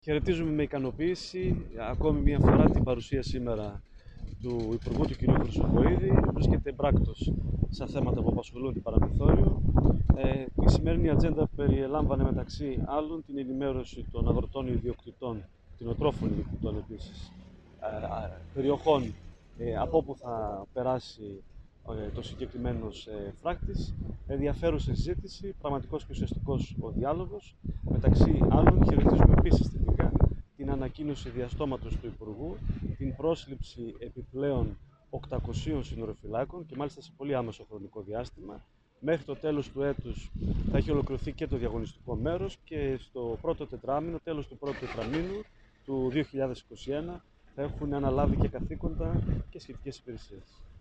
Χαιρετίζουμε με ικανοποίηση ακόμη μια φορά την παρουσία σήμερα του Υπουργού του κ. Χρυσοχοΐδη. Βρίσκεται εμπράκτος σε θέματα που απασχολούν την Παραμεθόριο. Η σημερινή ατζέντα περιελάμβανε μεταξύ άλλων την ενημέρωση των αγροτών ιδιοκτητών, κτηνοτρόφων ιδιοκτητών επίσης, περιοχών από όπου θα περάσει το συγκεκριμένος φράκτης. Ενδιαφέρουσα συζήτηση, πραγματικός και ουσιαστικός ο διάλογος. Μεταξύ άλλων, χαιρετίζουμε επίσης θετικά την ανακοίνωση διαστόματος του Υπουργού, την πρόσληψη επιπλέον 800 συνοροφυλάκων και μάλιστα σε πολύ άμεσο χρονικό διάστημα. Μέχρι το τέλος του έτους θα έχει ολοκληρωθεί και το διαγωνιστικό μέρος και στο πρώτο τετράμινο, τέλος του πρώτου τετραμήνου του 2021, θα έχουν αναλάβει και καθήκοντα και σχετικές υπηρεσίες.